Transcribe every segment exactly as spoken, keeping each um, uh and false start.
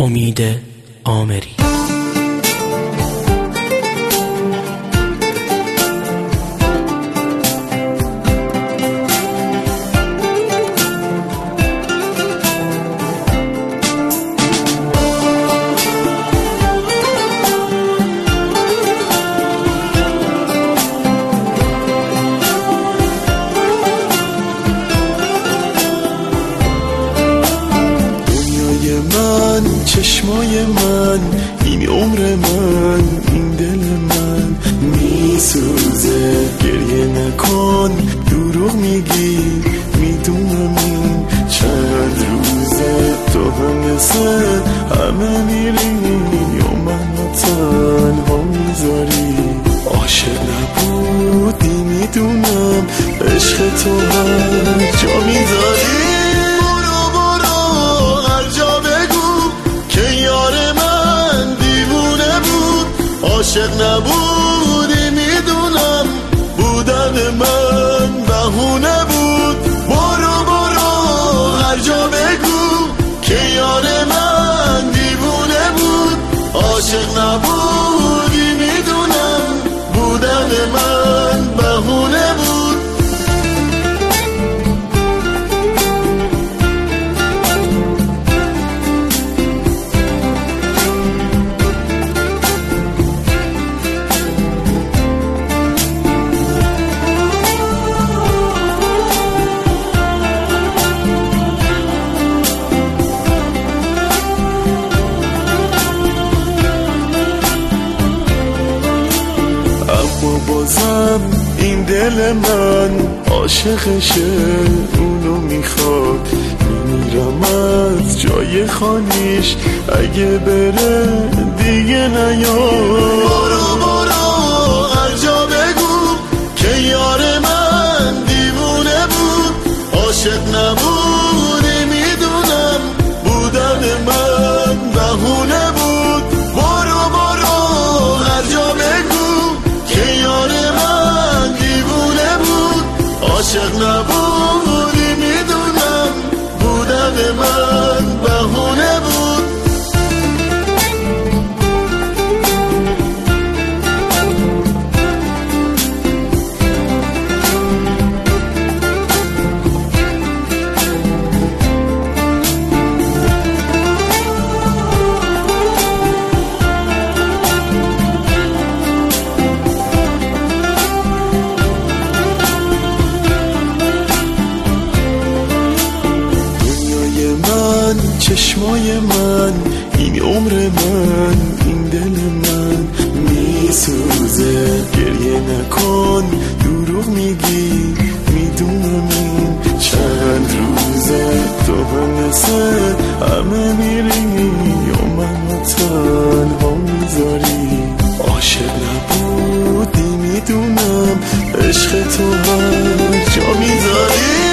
امید آمری. چشمای من، این عمر من، این دل من میسوزه. گریه نکن، دروغ میگی، میدونم این چند روزه. تو هم مثل همه میری یا منو تنها میذاری. عاشق نبودی میدونم، عشق تو هر جا میذاری. عاشق نبودی میدونم، بودن من بهونه بود. برو برو هر جا بگو که یار من دیوونه بود. عاشق نبودی میدونم، بودن من بهونه بود. بازم این دل من عاشقشه، اونو میخواد. میمیرم از جای خالیش، اگه بره دیگه نیاد. برو برو هر جا بگو که یار من دیوونه بود. عاشق نبودی میدونم، بودن من بهونه بود. برو برو هر جا بگو که یار من دیوونه بود. عاشق نبودی میدونم، بودن من بهونه بود. چشمای من، این عمر من، این دل من میسوزه. گریه نکن، دروغ میگی، میدونم این چند روزه. تو هم مثل همه میری یا منو تنها میذاری. عاشق نبودی میدونم، عشق تو هر جا میذاری.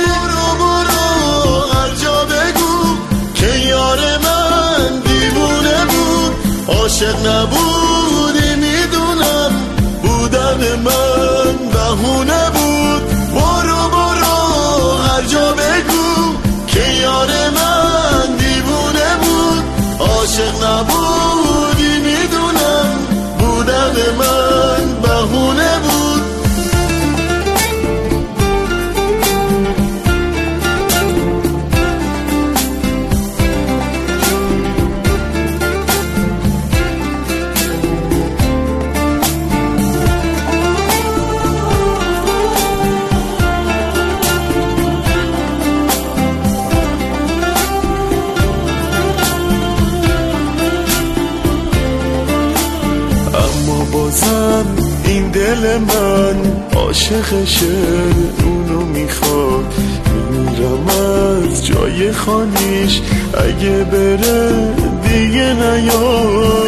عاشق نبودی میدونم، بودن من بهونه بود. برو برو هر جا بگو که یار من دیوونه بود. عاشق نبودی میدونم، بودن من بهونه بود. بازم این دل من عاشقشه، اونو میخواد. میمیرم از جای خالیش، اگه بره دیگه نیاد.